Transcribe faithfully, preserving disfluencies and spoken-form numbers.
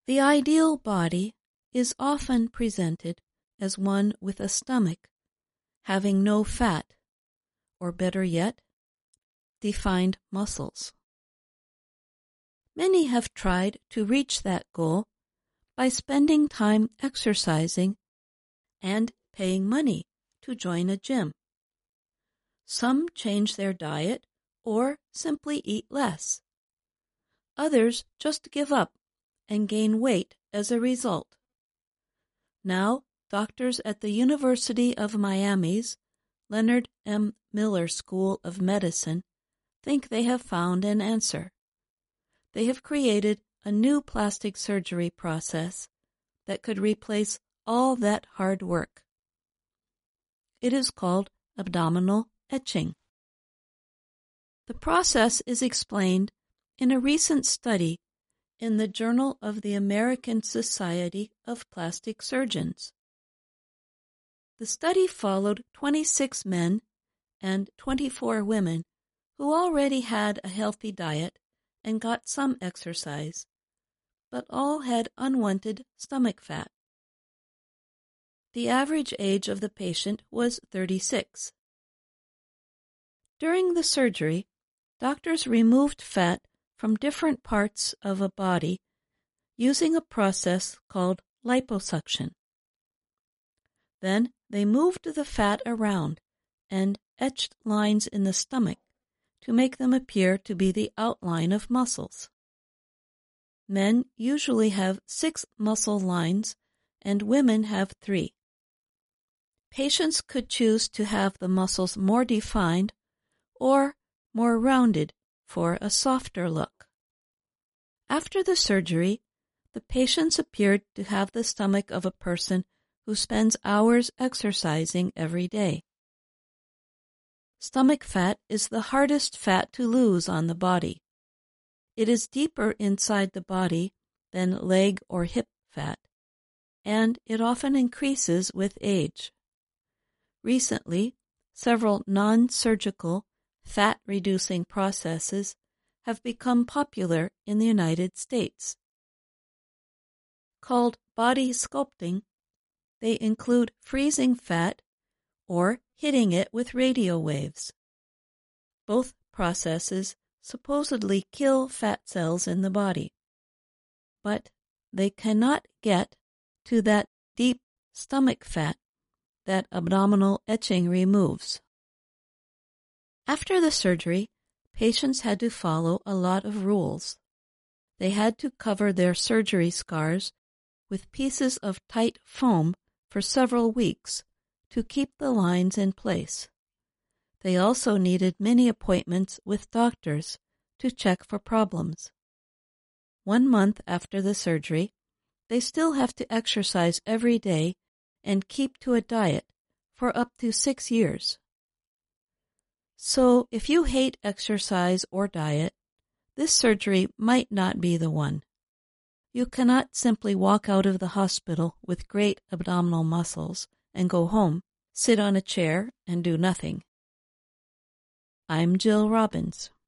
The ideal body is often presented as one with a stomach having no fat, or better yet, defined muscles. Many have tried to reach that goal by spending time exercising and paying money to join a gym. Some change their diet or simply eat less. Others just give up and gain weight as a result. Now, doctors at the University of Miami's Leonard M. Miller School of Medicine think they have found an answer. They have created a new plastic surgery process that could replace all that hard work. It is called abdominal etching. The process is explained in a recent study in the Journal of the American Society of Plastic Surgeons. The study followed twenty-six men and twenty-four women who already had a healthy diet and got some exercise, but all had unwanted stomach fat. The average age of the patient was thirty-six. During the surgery, doctors removed fat from different parts of a body using a process called liposuction. Then they moved the fat around and etched lines in the stomach to make them appear to be the outline of muscles. Men usually have six muscle lines and women have three. Patients could choose to have the muscles more defined or more rounded for a softer look. After the surgery, the patients appeared to have the stomach of a person who spends hours exercising every day. Stomach fat is the hardest fat to lose on the body. It is deeper inside the body than leg or hip fat, and it often increases with age. Recently, several non-surgical fat-reducing processes have become popular in the United States. Called body sculpting, they include freezing fat or hitting it with radio waves. Both processes supposedly kill fat cells in the body, but they cannot get to that deep stomach fat that abdominal etching removes. After the surgery, patients had to follow a lot of rules. They had to cover their surgery scars with pieces of tight foam for several weeks to keep the lines in place. They also needed many appointments with doctors to check for problems. One month after the surgery, they still have to exercise every day and keep to a diet for up to six years. So if you hate exercise or diet, this surgery might not be the one. You cannot simply walk out of the hospital with great abdominal muscles and go home, sit on a chair, and do nothing. I'm Jill Robbins.